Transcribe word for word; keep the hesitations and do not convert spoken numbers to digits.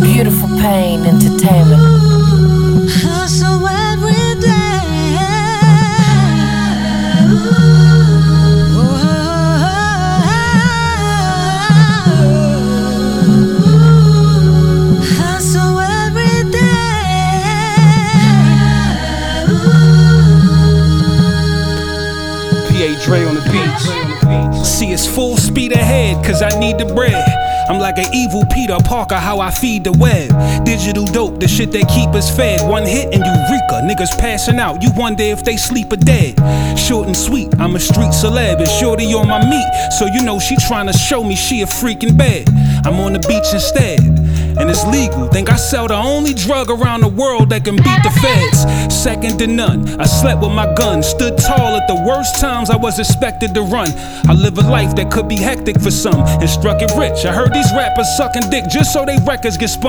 Beautiful Pain Entertainment. Hustle every day. Hustle every day. P A Dre on the beats. See, it's full speed ahead, cause I need the bread. I'm like an evil Peter Parker, how I feed the web. Digital dope, the shit that keep us fed. One hit and eureka, niggas passing out. You wonder if they sleep or dead. Short and sweet, I'm a street celeb. And shorty on my meat, so you know she tryna show me she a freaking bad. I'm on the beach instead, and it's legal. Think I sell the only drug around the world that can beat the feds. Second to none, I slept with my gun. Stood tall at the worst times I was expected to run. I live a life that could be hectic for some, and struck it rich. I heard these rappers sucking dick just so they records get spun.